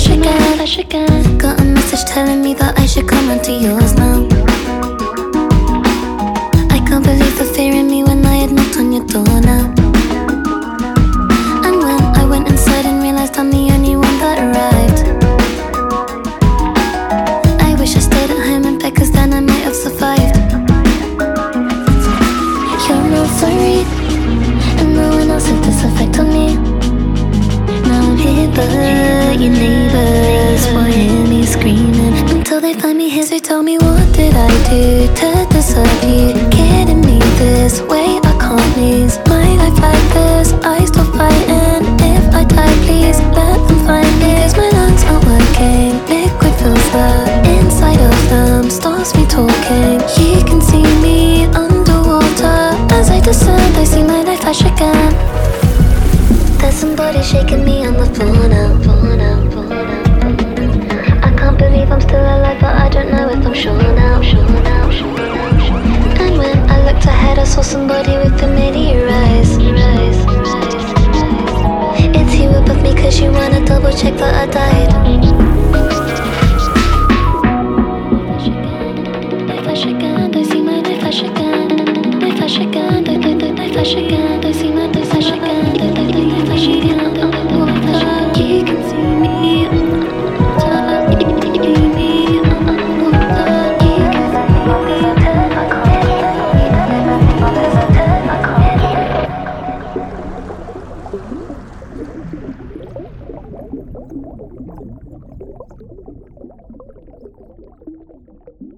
again. Got a message telling me that I should come onto yours now. I can't believe the fear in me when I had knocked on your door now. And when I went inside and realized I'm the only one that arrived, I wish I stayed at home in bed, cause then I might have survived. You're not sorry, and no one else had this effect on me. Now I'm here, but your neighbors will hear me screaming until they find me here. So tell me, what did I do to deserve you kidding me this way? I can't lose my life like this. I stop fighting. If I die, please let them find me, cause my lungs aren't working. Liquid fills the inside of them, stops me talking. You can see me underwater. As I descend, I see my life flash again. There's somebody shaking me on the floor now. I can't believe I'm still alive, but I don't know if I'm sure now. And when I looked ahead, I saw somebody with familiar eyes. It's you above me, cause you wanna double check that I died. I flash again, I see my life flash again. I flash again, I flash again, I see my life flash again. I flash again, you can see me underwater. You can see me underwater. You can see me underwater. I can't hear you.